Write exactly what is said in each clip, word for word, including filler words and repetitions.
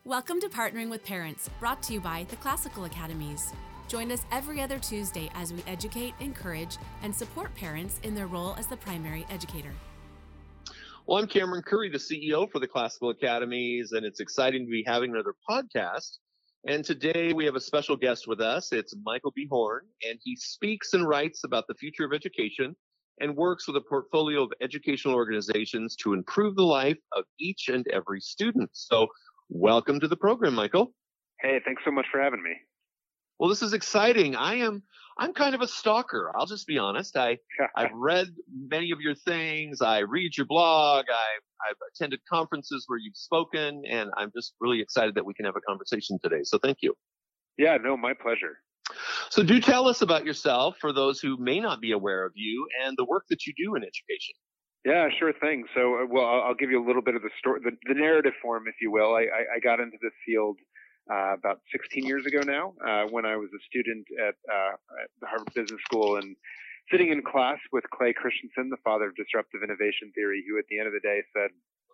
Welcome to Partnering with Parents, brought to you by the Classical Academies. Join us every other Tuesday as we educate, encourage, and support parents in their role as the primary educator. Well, I'm Cameron Curry, the C E O for the Classical Academies, and it's exciting to be having another podcast. And today we have a special guest with us. It's Michael B. Horn, and he speaks and writes about the future of education and works with a portfolio of educational organizations to improve the life of each and every student. So welcome to the program, Michael. Hey, thanks so much for having me. Well, this is exciting. I am, I'm kind of a stalker. I'll just be honest. I, I've read many of your things. I read your blog. I, I've attended conferences where you've spoken, and I'm just really excited that we can have a conversation today. So thank you. Yeah, no, my pleasure. So do tell us about yourself for those who may not be aware of you and the work that you do in education. Yeah, sure thing. So, uh, well, I'll, I'll give you a little bit of the story, the, the narrative form, if you will. I, I, I got into this field uh, about sixteen years ago now, uh, when I was a student at, uh, at the Harvard Business School and sitting in class with Clay Christensen, the father of disruptive innovation theory, who at the end of the day said,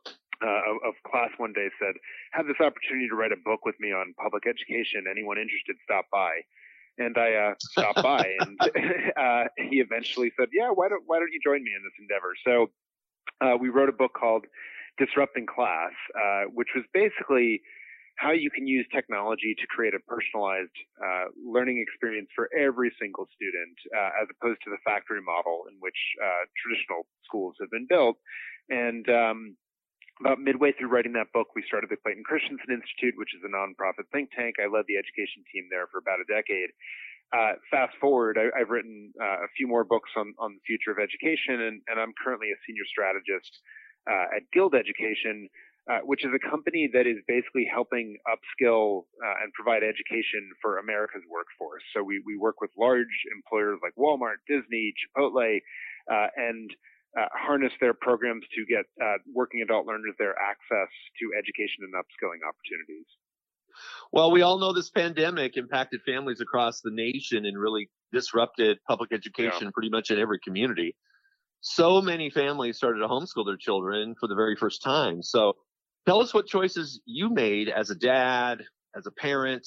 uh, of, of class one day said, have this opportunity to write a book with me on public education. Anyone interested, stop by. And I uh, stopped by, and uh, he eventually said, "Yeah, why don't why don't you join me in this endeavor?" So uh, we wrote a book called "Disrupting Class," uh, which was basically how you can use technology to create a personalized uh, learning experience for every single student, uh, as opposed to the factory model in which uh, traditional schools have been built. And um, about midway through writing that book, we started the Clayton Christensen Institute, which is a nonprofit think tank. I led the education team there for about a decade. Uh, fast forward, I, I've written uh, a few more books on, on the future of education, and, and I'm currently a senior strategist uh, at Guild Education, uh, which is a company that is basically helping upskill uh, and provide education for America's workforce. So we, we work with large employers like Walmart, Disney, Chipotle, uh, and Uh, harness their programs to get uh, working adult learners their access to education and upskilling opportunities. Well, we all know this pandemic impacted families across the nation and really disrupted public education yeah. pretty much in every community. So many families started to homeschool their children for the very first time. So tell us what choices you made as a dad, as a parent,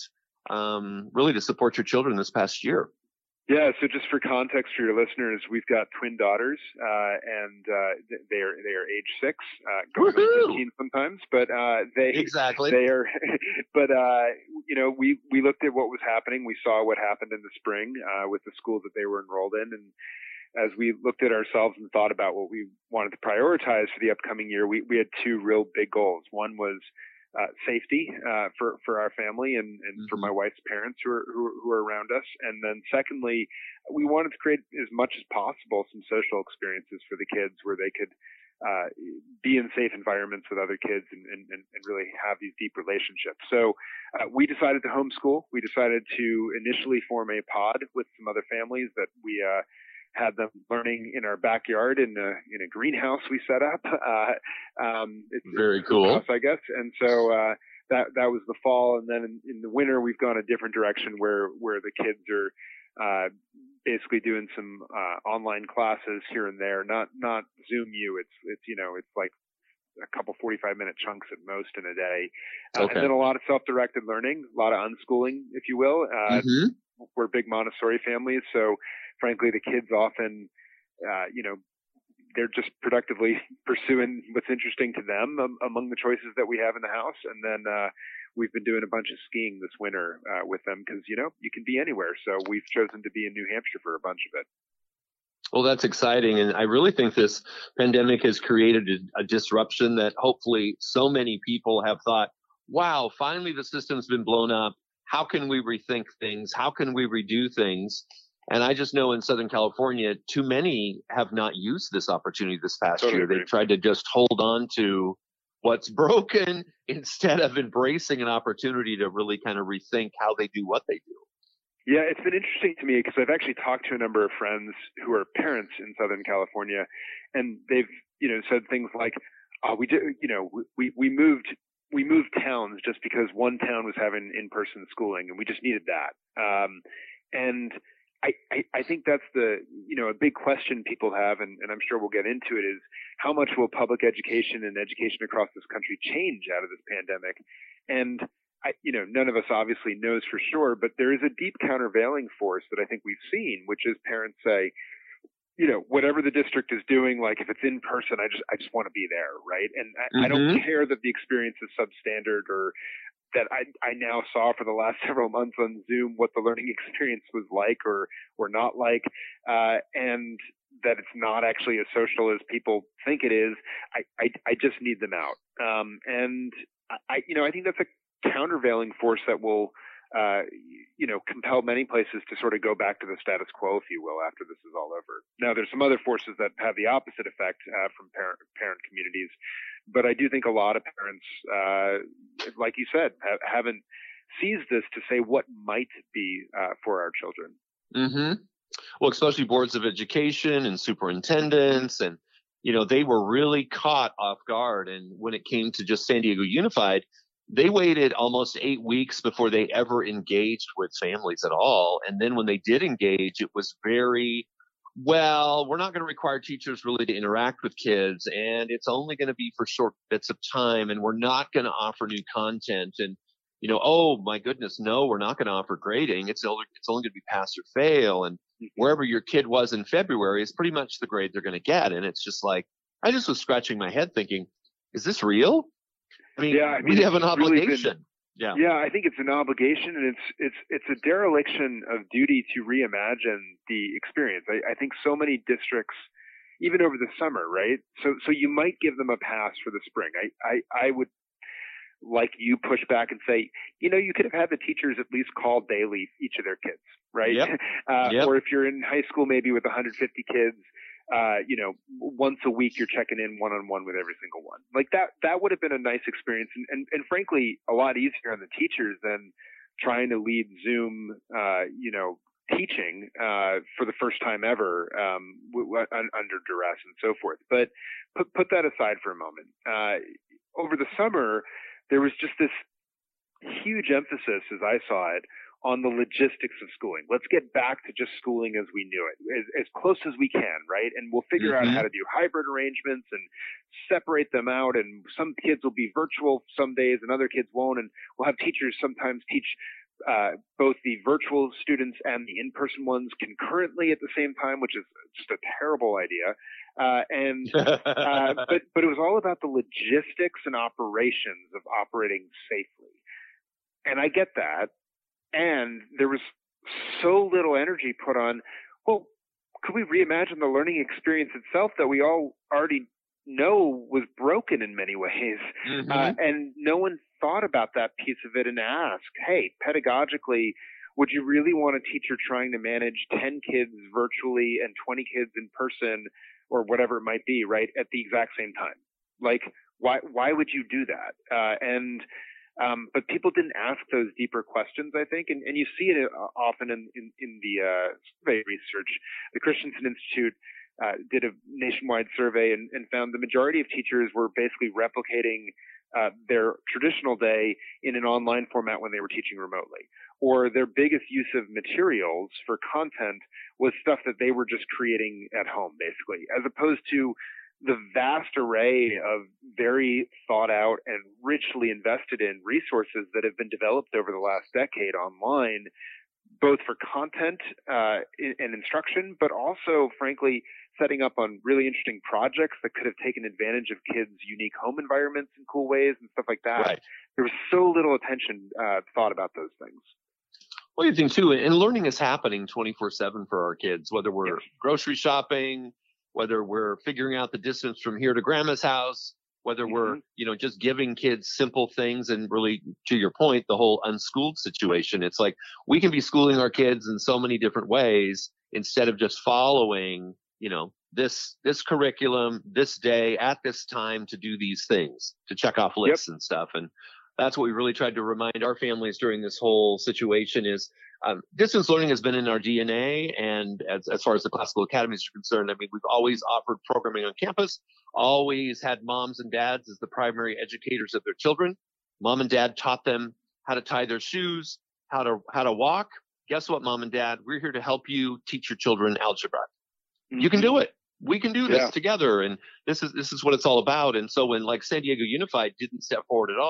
um, really to support your children this past year. Yeah, so just for context for your listeners, we've got twin daughters, uh, and uh, they are they are age six, uh, going on fifteen sometimes, but uh, they exactly they are. But uh, you know, we we looked at what was happening. We saw what happened in the spring uh, with the schools that they were enrolled in, and as we looked at ourselves and thought about what we wanted to prioritize for the upcoming year, we we had two real big goals. One was Uh, safety uh, for for our family and, and mm-hmm. for my wife's parents who are, who are who are around us, and then secondly, we wanted to create as much as possible some social experiences for the kids where they could uh, be in safe environments with other kids and, and, and really have these deep relationships. So uh, we decided to homeschool. We decided to initially form a pod with some other families that we uh, had them learning in our backyard in a in a greenhouse we set up. Uh, um, it's very cool, house, I guess. And so uh, that that was the fall, and then in, in the winter we've gone a different direction where where the kids are uh, basically doing some uh, online classes here and there. Not not Zoom U. It's it's you know it's like a couple forty-five minute chunks at most in a day, uh, okay. and then a lot of self-directed learning, a lot of unschooling, if you will. Uh, mm-hmm. We're big Montessori families, so frankly, the kids often, uh, you know, they're just productively pursuing what's interesting to them um, among the choices that we have in the house. And then uh, we've been doing a bunch of skiing this winter uh, with them because, you know, you can be anywhere. So we've chosen to be in New Hampshire for a bunch of it. Well, that's exciting. And I really think this pandemic has created a, a disruption that hopefully so many people have thought, wow, finally the system's been blown up. How can we rethink things? How can we redo things? And I just know in Southern California, too many have not used this opportunity this past totally year. Agree. They've tried to just hold on to what's broken instead of embracing an opportunity to really kind of rethink how they do what they do. Yeah, it's been interesting to me because I've actually talked to a number of friends who are parents in Southern California, and they've, you know, said things like, oh, we did, you know, we, we moved we moved towns just because one town was having in-person schooling and we just needed that. Um, and I, I, I think that's the, you know, a big question people have, and, and I'm sure we'll get into it, is how much will public education and education across this country change out of this pandemic? And I, you know, none of us obviously knows for sure, but there is a deep countervailing force that I think we've seen, which is parents say, you know, whatever the district is doing, like if it's in person, I just I just want to be there, right? And I, mm-hmm. I don't care that the experience is substandard or that I, I now saw for the last several months on Zoom what the learning experience was like or or not like, uh, and that it's not actually as social as people think it is. I I, I just need them out, um, and I you know I think that's a countervailing force that will uh, you know compel many places to sort of go back to the status quo, if you will, after this is all over. Now, there's some other forces that have the opposite effect uh, from parent parent communities. But I do think a lot of parents, uh, like you said, ha- haven't seized this to say what might be uh, for our children. Mm-hmm. Well, especially boards of education and superintendents, and you know they were really caught off guard. And when it came to just San Diego Unified, they waited almost eight weeks before they ever engaged with families at all. And then when they did engage, it was very well, we're not going to require teachers really to interact with kids, and it's only going to be for short bits of time, and we're not going to offer new content. And, you know, oh my goodness, no, we're not going to offer grading. It's only, it's only going to be pass or fail. And wherever your kid was in February is pretty much the grade they're going to get. And it's just like, I just was scratching my head thinking, is this real? I mean, yeah, I mean we have an obligation. Really been- Yeah. Yeah, I think it's an obligation, and it's it's it's a dereliction of duty to reimagine the experience. I, I think so many districts, even over the summer, right? So so you might give them a pass for the spring. I I, I would, like you, push back and say, you know, you could have had the teachers at least call daily each of their kids, right? Yep. Uh, yep. Or if you're in high school, maybe with one hundred fifty kids. Uh, you know, once a week you're checking in one-on-one with every single one. Like that, that would have been a nice experience, and, and, and frankly, a lot easier on the teachers than trying to lead Zoom, uh, you know, teaching uh, for the first time ever um, w- w- under duress and so forth. But put put that aside for a moment. Uh, over the summer, there was just this huge emphasis, as I saw it, on the logistics of schooling. Let's get back to just schooling as we knew it, as, as close as we can, right? And we'll figure mm-hmm. out how to do hybrid arrangements and separate them out. And some kids will be virtual some days and other kids won't. And we'll have teachers sometimes teach uh, both the virtual students and the in-person ones concurrently at the same time, which is just a terrible idea. Uh, and uh, but but it was all about the logistics and operations of operating safely. And I get that. And there was so little energy put on, well, could we reimagine the learning experience itself that we all already know was broken in many ways? Mm-hmm. Uh, and no one thought about that piece of it and asked, hey, pedagogically, would you really want a teacher trying to manage ten kids virtually and twenty kids in person or whatever it might be, right, at the exact same time? Like, why why would you do that? Uh, and Um, but people didn't ask those deeper questions, I think, and, and you see it often in, in, in the uh, survey research. The Christensen Institute uh, did a nationwide survey and, and found the majority of teachers were basically replicating uh, their traditional day in an online format when they were teaching remotely. Or their biggest use of materials for content was stuff that they were just creating at home, basically, as opposed to the vast array of very thought out and richly invested in resources that have been developed over the last decade online, both for content uh, and instruction, but also, frankly, setting up on really interesting projects that could have taken advantage of kids' unique home environments in cool ways and stuff like that. Right. There was so little attention uh, thought about those things. Well, you think too, and learning is happening twenty-four seven for our kids, whether we're yes. grocery shopping, whether we're figuring out the distance from here to grandma's house, whether mm-hmm. we're, you know, just giving kids simple things. And really, to your point, the whole unschooled situation, it's like we can be schooling our kids in so many different ways instead of just following, you know, this, this curriculum, this day at this time to do these things, to check off lists yep. and stuff. And that's what we really tried to remind our families during this whole situation is, Um, distance learning has been in our D N A, and as, as far as the classical academies are concerned, I mean, we've always offered programming on campus, always had moms and dads as the primary educators of their children. Mom and dad taught them how to tie their shoes, how to how to walk. Guess what, mom and dad? We're here to help you teach your children algebra. Mm-hmm. You can do it. We can do this yeah. together, and this is this is what it's all about. And so when like San Diego Unified didn't step forward at all,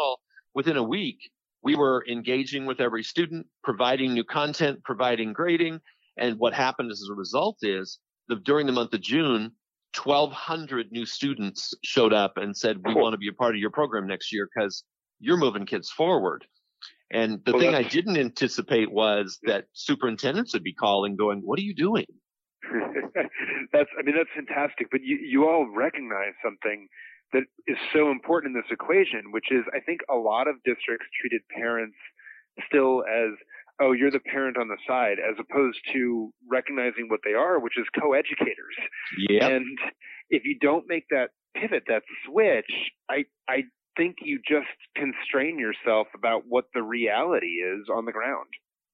within a week, we were engaging with every student, providing new content, providing grading. And what happened as a result is that during the month of June, twelve hundred new students showed up and said, we want to be a part of your program next year because you're moving kids forward. And the well, thing I didn't anticipate was that superintendents would be calling going, what are you doing? that's, I mean, that's fantastic. But you, you all recognize something that is so important in this equation, which is I think a lot of districts treated parents still as, oh, you're the parent on the side, as opposed to recognizing what they are, which is co-educators. Yep. And if you don't make that pivot, that switch, I, I think you just constrain yourself about what the reality is on the ground.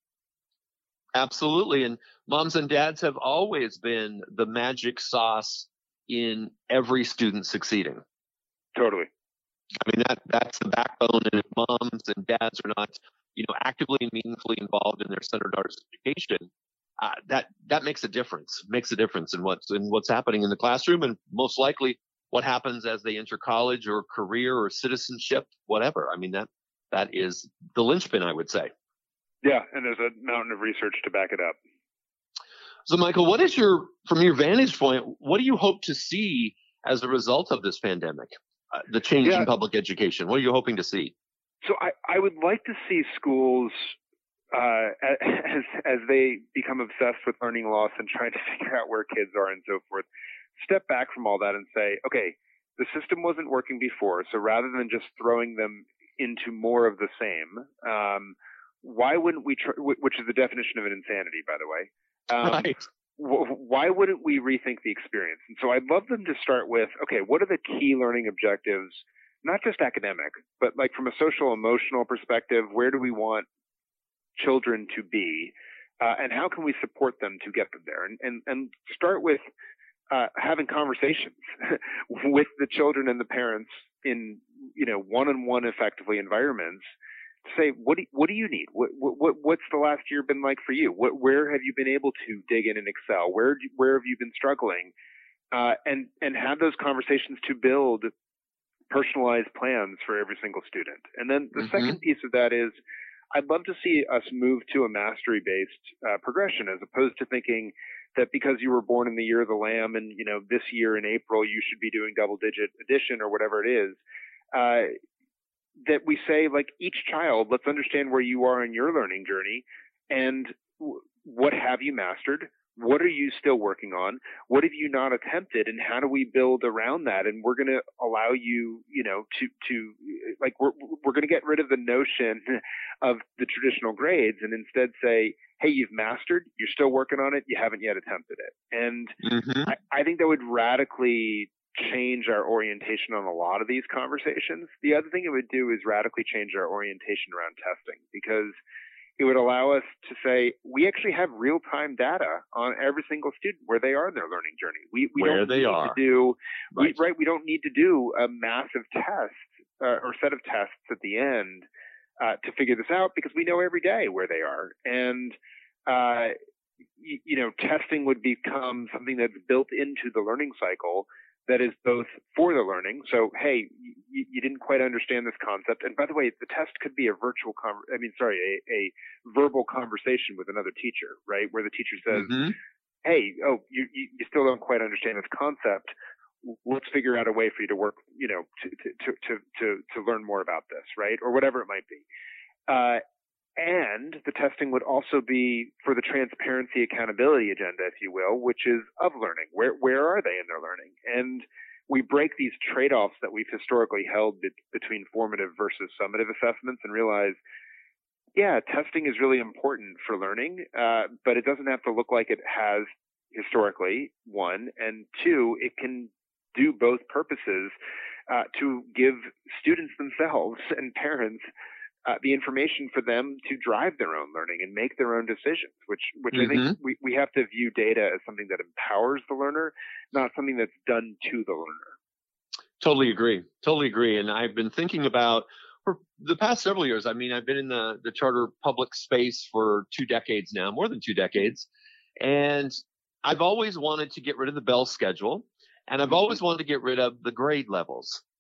Absolutely. And moms and dads have always been the magic sauce in every student succeeding. Totally. I mean, that that's the backbone. And if moms and dads are not, you know, actively and meaningfully involved in their son or daughter's education, uh, that that makes a difference. Makes a difference in what's in what's happening in the classroom, and most likely what happens as they enter college or career or citizenship, whatever. I mean, that that is the linchpin, I would say. Yeah, and there's a mountain of research to back it up. So, Michael, what is your, from your vantage point, what do you hope to see as a result of this pandemic, uh, the change yeah. in public education? What are you hoping to see? So I, I would like to see schools, uh, as, as they become obsessed with learning loss and trying to figure out where kids are and so forth, step back from all that and say, okay, the system wasn't working before, so rather than just throwing them into more of the same, um, why wouldn't we try, which is the definition of an insanity, by the way, um, right. w- why wouldn't we rethink the experience? And so I'd love them to start with, okay, what are the key learning objectives, not just academic, but like from a social emotional perspective, where do we want children to be, uh, and how can we support them to get them there? And, and, and start with uh, having conversations with the children and the parents in, you know, one-on-one effectively environments to say, what do, what do you need? What, what, what's the last year been like for you? What, where have you been able to dig in and excel? Where, do, where have you been struggling? Uh, and, and have those conversations to build personalized plans for every single student. And then the mm-hmm. second piece of that is, I'd love to see us move to a mastery-based uh, progression, as opposed to thinking that because you were born in the year of the lamb and, you know, this year in April you should be doing double-digit addition or whatever it is, uh, that we say, like, each child, let's understand where you are in your learning journey and w- what have you mastered? What are you still working on? What have you not attempted? And how do we build around that? And we're going to allow you, you know, to, to like, we're, we're going to get rid of the notion of the traditional grades and instead say, hey, you've mastered, you're still working on it, you haven't yet attempted it. And mm-hmm. I, I think that would radically change our orientation on a lot of these conversations. The other thing it would do is radically change our orientation around testing, because it would allow us to say, we actually have real-time data on every single student where they are in their learning journey. We, we where don't they need are. to do, right. We, right, we don't need to do a massive test uh, or set of tests at the end uh, to figure this out, because we know every day where they are. And, uh, you, you know, testing would become something that's built into the learning cycle that is both for the learning. So, hey, you, you didn't quite understand this concept. And by the way, the test could be a virtual, con- I mean, sorry, a, a verbal conversation with another teacher, right? Where the teacher says, mm-hmm. hey, oh, you, you still don't quite understand this concept. Let's figure out a way for you to work, you know, to, to, to, to, to learn more about this, right? Or whatever it might be. Uh, And the testing would also be for the transparency accountability agenda, if you will, which is of learning. Where where are they in their learning? And we break these trade-offs that we've historically held be- between formative versus summative assessments and realize, yeah, testing is really important for learning, uh, but it doesn't have to look like it has historically, one. And two, it can do both purposes uh, to give students themselves and parents Uh, the information for them to drive their own learning and make their own decisions, which which mm-hmm. I think we, we have to view data as something that empowers the learner, not something that's done to the learner. Totally agree. Totally agree. And I've been thinking about, for the past several years, I mean, I've been in the, the charter public space for two decades now, more than two decades. And I've always wanted to get rid of the bell schedule. And I've always wanted to get rid of the grade levels.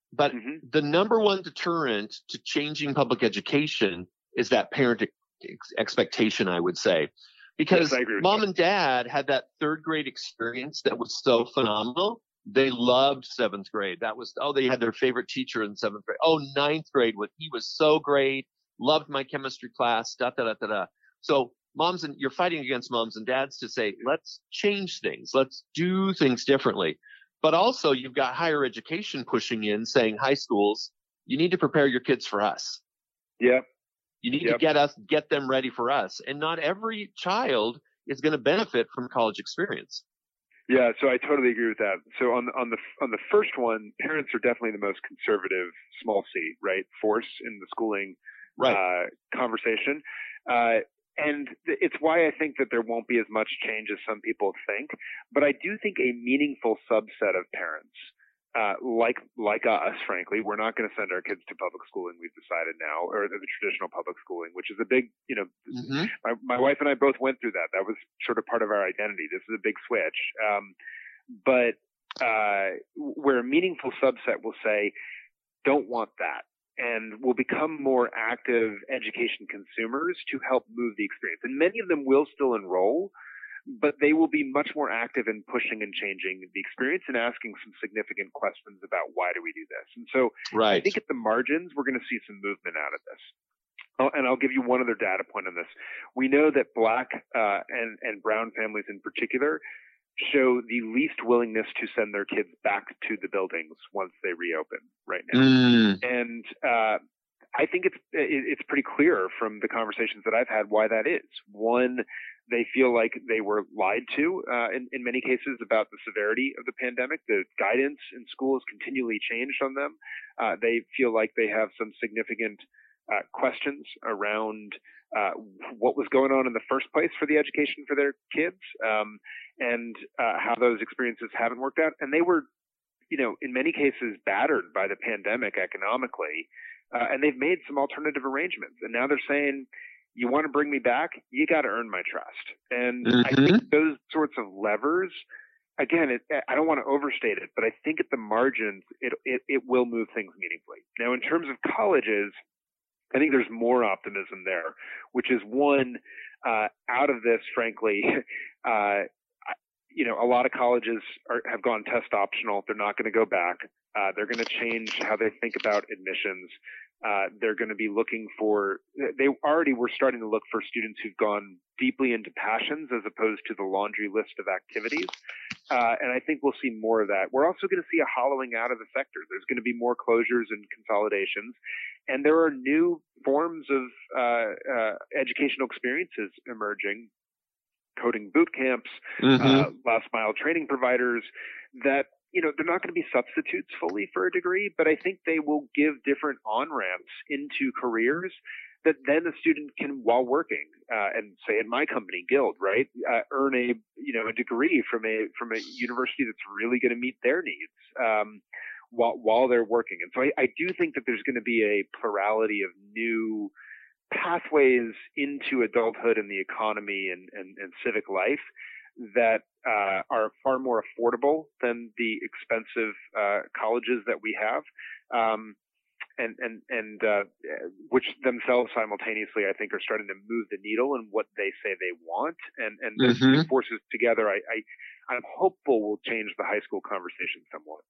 But Mm-hmm. the number one deterrent to changing public education is that parent ex- expectation, I would say. Because Yes, I agree with mom that. and dad had that third grade experience that was so phenomenal. They loved seventh grade. That was, oh, they had their favorite teacher in seventh grade. Oh, ninth grade, was, he was so great. Loved my chemistry class, da, da, da, da, da. So moms and you're fighting against moms and dads to say, let's change things. Let's do things differently. But also you've got higher education pushing in saying high schools, you need to prepare your kids for us. Yep. You need Yep. to get us, get them ready for us. And not every child is going to benefit from college experience. Yeah, so I totally agree with that. So on the, on the on the first one, parents are definitely the most conservative, small c, right, force in the schooling Right. uh, conversation. Uh, and th- it's why I think that there won't be as much change as some people think. But I do think a meaningful subset of parents, uh, like like us, frankly, we're not going to send our kids to public schooling. We've decided now, or the traditional public schooling, which is a big, you know, Mm-hmm. my, my wife and I both went through that. That was sort of part of our identity. This is a big switch. Um, but uh, where a meaningful subset will say, don't want that, and will become more active education consumers to help move the experience. And many of them will still enroll, but they will be much more active in pushing and changing the experience and asking some significant questions about why do we do this. And so Right. I think at the margins, we're going to see some movement out of this. Oh, and I'll give you one other data point on this. We know that Black uh, and, and brown families in particular show the least willingness to send their kids back to the buildings once they reopen right now. Mm. And uh, I think it's it's pretty clear from the conversations that I've had why that is. One, they feel like they were lied to uh, in, in many cases about the severity of the pandemic. The guidance in schools continually changed on them. Uh, they feel like they have some significant uh, questions around uh, what was going on in the first place for the education for their kids, um, and uh, how those experiences haven't worked out. And they were, you know, in many cases battered by the pandemic economically, uh, and they've made some alternative arrangements. And now they're saying, you want to bring me back? You got to earn my trust. And Mm-hmm. I think those sorts of levers, again, it, I don't want to overstate it, but I think at the margins, it, it, it will move things meaningfully. Now, in terms of colleges, I think there's more optimism there, which is one, uh, out of this, frankly, uh, you know, a lot of colleges are, have gone test optional. They're not going to go back. Uh, they're going to change how they think about admissions. Uh, they're going to be looking for, they already were starting to look for students who've gone deeply into passions as opposed to the laundry list of activities. Uh, and I think we'll see more of that. We're also going to see a hollowing out of the sector. There's going to be more closures and consolidations. And there are new forms of uh, uh, educational experiences emerging, coding boot camps, Mm-hmm. uh, last mile training providers that, you know, they're not going to be substitutes fully for a degree, but I think they will give different on-ramps into careers that then a student can, while working, uh, and say in my company, Guild, right, uh, earn a, you know, a degree from a, from a university that's really going to meet their needs, um, while, while they're working. And so I, I do think that there's going to be a plurality of new pathways into adulthood and the economy and, and, and civic life that uh, are far more affordable than the expensive uh, colleges that we have, um, and and and uh, which themselves simultaneously, I think, are starting to move the needle in what they say they want, and and those Mm-hmm. two forces together, I, I I'm hopeful will change the high school conversation somewhat.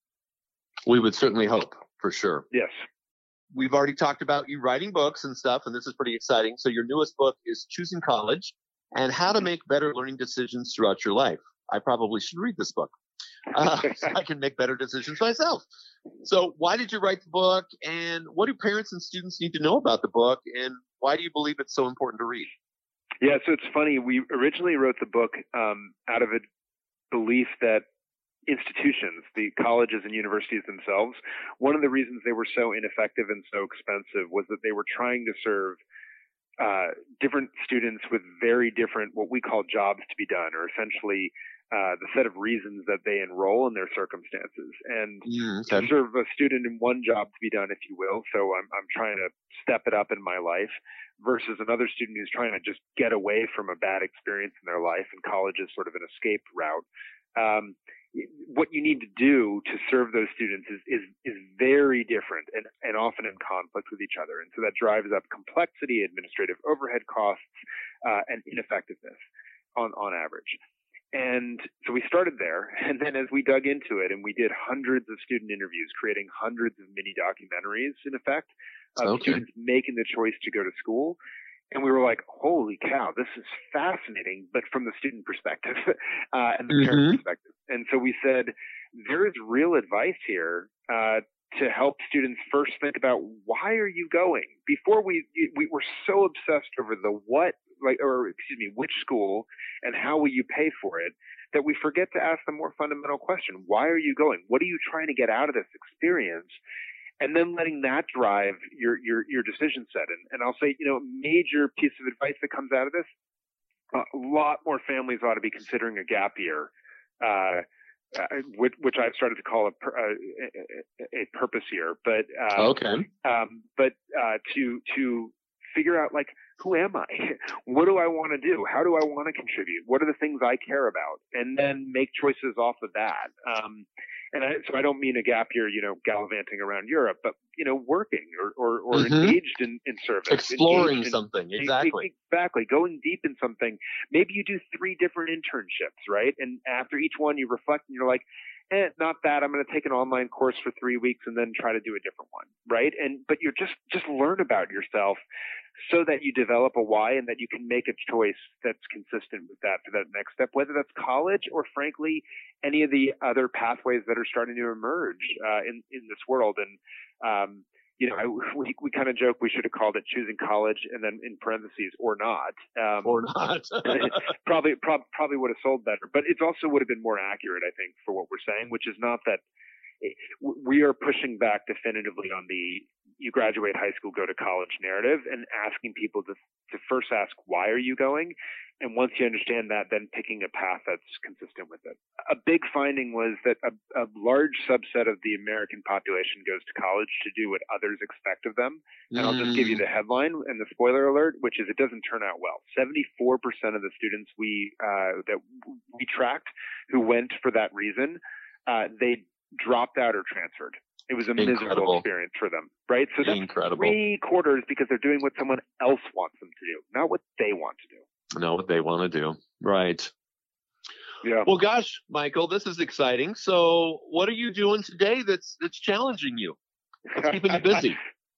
We would certainly hope, for sure. Yes. We've already talked about you writing books and stuff, and this is pretty exciting. So your newest book is Choosing College and How to Make Better Learning Decisions Throughout Your Life. I probably should read this book uh, so I can make better decisions myself. So why did you write the book, and what do parents and students need to know about the book, and why do you believe it's so important to read? Yeah, so it's funny. We originally wrote the book um, out of a belief that institutions, the colleges and universities themselves, one of the reasons they were so ineffective and so expensive was that they were trying to serve uh, different students with very different, what we call jobs to be done, or essentially uh, the set of reasons that they enroll in their circumstances. And Mm, to okay. serve a student in one job to be done, if you will, so I'm, I'm trying to step it up in my life, versus another student who's trying to just get away from a bad experience in their life, and college is sort of an escape route. Um, what you need to do to serve those students is, is, is very different and, and often in conflict with each other. And so that drives up complexity, administrative overhead costs, uh, and ineffectiveness on, on average. And so we started there. And then as we dug into it and we did hundreds of student interviews, creating hundreds of mini documentaries, in effect, of okay. students making the choice to go to school. And we were like, holy cow, this is fascinating, but from the student perspective uh, and the mm-hmm. parent perspective. And so we said, there is real advice here uh, to help students first think about, why are you going? Before we we were so obsessed over the what, like, or excuse me, which school and how will you pay for it, that we forget to ask the more fundamental question, why are you going? What are you trying to get out of this experience? And then letting that drive your, your, your decision set. And, and I'll say, you know, major piece of advice that comes out of this, a lot more families ought to be considering a gap year, uh, uh, which, which I've started to call a, a, a purpose year. But, uh, okay. um, but, uh, to, to figure out, like, who am I? What do I want to do? How do I want to contribute? What are the things I care about? And then make choices off of that. Um, And I, so I don't mean a gap year, you know, gallivanting around Europe, but, you know, working or, or, or mm-hmm. engaged in, in service. Exploring in, something. Exactly. Exactly. Going deep in something. Maybe you do three different internships, right? And after each one you reflect and you're like, eh, not that. I'm going to take an online course for three weeks and then try to do a different one, right? And, but you're just, just learn about yourself so that you develop a why and that you can make a choice that's consistent with that for that next step, whether that's college or, frankly, any of the other pathways that are starting to emerge uh, in, in this world. And, um, you know, I, we, we kind of joke we should have called it choosing college and then in parentheses or not. Um, or not. probably, prob- probably would have sold better, but it also would have been more accurate, I think, for what we're saying, which is not that we are pushing back definitively on the you graduate high school, go to college narrative, and asking people to to first ask, why are you going? And once you understand that, then picking a path that's consistent with it. A big finding was that a, a large subset of the American population goes to college to do what others expect of them. And mm. I'll just give you the headline and the spoiler alert, which is it doesn't turn out well. seventy-four percent of the students we uh, that we tracked who went for that reason, uh, they dropped out or transferred. It was a Incredible. miserable experience for them, right? So that's Incredible. three quarters because they're doing what someone else wants them to do, not what they want to do. Not what they want to do. Right. Yeah. Well, gosh, Michael, this is exciting. So what are you doing today that's that's challenging you? What's keeping you busy?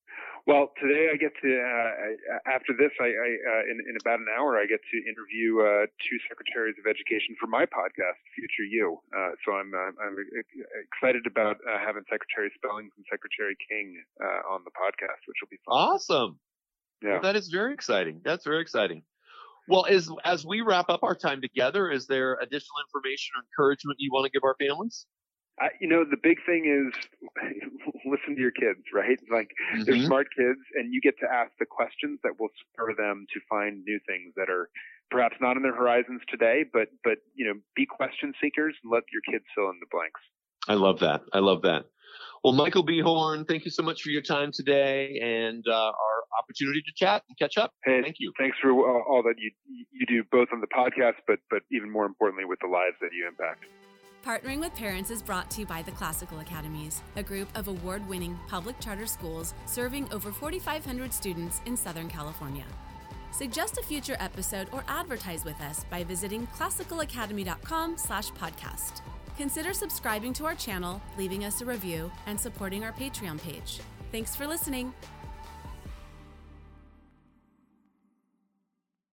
Well, today I get to, uh, after this, I, I uh, in, in about an hour, I get to interview uh, two secretaries of education for my podcast, Future You. Uh, so I'm uh, I'm excited about uh, having Secretary Spellings and Secretary King uh, on the podcast, which will be fun. Awesome. Yeah. Well, that is very exciting. That's very exciting. Well, as as we wrap up our time together, is there additional information or encouragement you want to give our families? I, you know, the big thing is listen to your kids, right? Like mm-hmm. they're smart kids and you get to ask the questions that will spur them to find new things that are perhaps not on their horizons today, but, but, you know, be question seekers and let your kids fill in the blanks. I love that. I love that. Well, Michael B. Horn, thank you so much for your time today and uh, our opportunity to chat and catch up. Hey, thank you. Thanks for uh, all that you you do both on the podcast, but but even more importantly with the lives that you impact. Partnering with Parents is brought to you by the Classical Academies, a group of award-winning public charter schools serving over forty-five hundred students in Southern California. Suggest a future episode or advertise with us by visiting classical academy dot com slash podcast. Consider subscribing to our channel, leaving us a review, and supporting our Patreon page. Thanks for listening.